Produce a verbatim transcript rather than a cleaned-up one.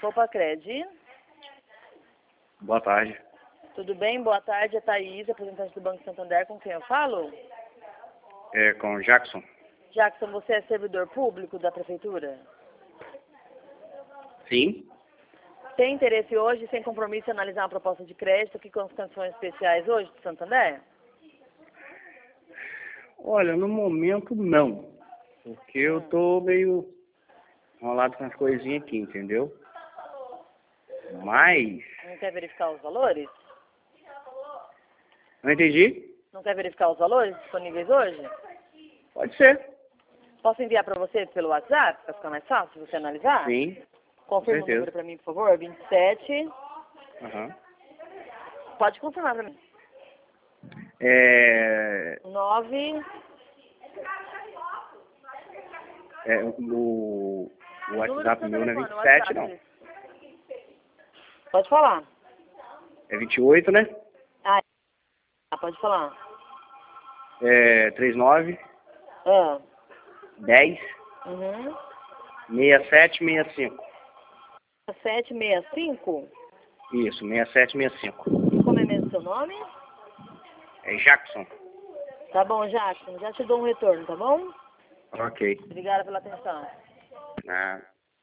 Copacred. Boa tarde. Tudo bem? Boa tarde, é Thaís, representante do Banco Santander, com quem eu falo? É com o Jackson? Jackson, você é servidor público da Prefeitura? Sim. Tem interesse hoje, sem compromisso, em analisar uma proposta de crédito aqui com as condições especiais hoje do Santander? Olha, no momento não. Porque eu tô meio enrolado com as coisinhas aqui, entendeu? Mas... Não quer verificar os valores? Não entendi? Não quer verificar os valores disponíveis hoje? Pode ser. Posso enviar para você pelo WhatsApp, para ficar mais fácil você analisar? Sim. Confirma o número para mim, por favor. vinte e sete. Aham. Pode confirmar para mim. É... nove. é o, o WhatsApp meu não é vinte e WhatsApp, sete, não. isso. Pode falar. É vinte e oito, né? Ah, pode falar. É trinta e nove, Ah. dez, Uhum. sessenta e sete, sessenta e cinco. sete seis cinco? Isso, sessenta e sete, sessenta e cinco. Como é mesmo seu nome? É Jackson. Tá bom, Jackson. Já te dou um retorno, tá bom? Ok. Obrigada pela atenção. Ah.